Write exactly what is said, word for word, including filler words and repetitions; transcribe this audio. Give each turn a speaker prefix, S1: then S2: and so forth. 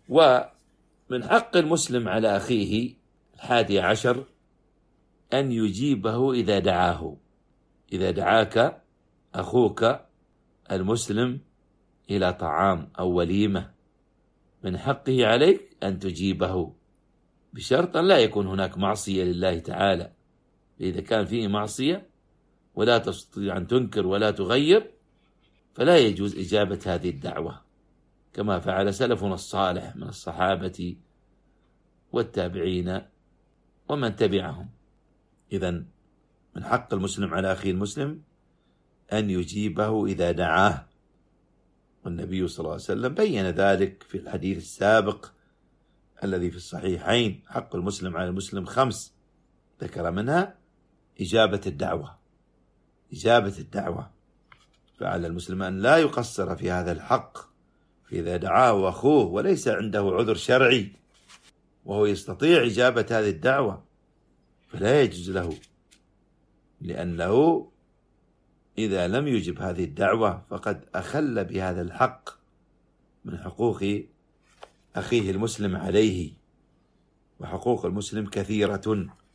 S1: ومن حق المسلم على أخيه الحادي عشر أن يجيبه إذا دعاه. إذا دعاك أخوك المسلم إلى طعام أو وليمة من حقه عليك أن تجيبه، بشرط أن لا يكون هناك معصية لله تعالى. إذا كان فيه معصية ولا تستطيع أن تنكر ولا تغير فلا يجوز إجابة هذه الدعوة، كما فعل سلفنا الصالح من الصحابة والتابعين ومن تبعهم. إذن من حق المسلم على أخيه المسلم أن يجيبه إذا دعاه، والنبي صلى الله عليه وسلم بين ذلك في الحديث السابق الذي في الصحيحين: حق المسلم على المسلم خمس، ذكر منها إجابة الدعوة. إجابة الدعوة، فعلى المسلم أن لا يقصر في هذا الحق، فإذا دعاه أخوه وليس عنده عذر شرعي وهو يستطيع إجابة هذه الدعوة فلا يجوز له، لأنه إذا لم يجب هذه الدعوة فقد أخل بهذا الحق من حقوق أخيه المسلم عليه، وحقوق المسلم كثيرة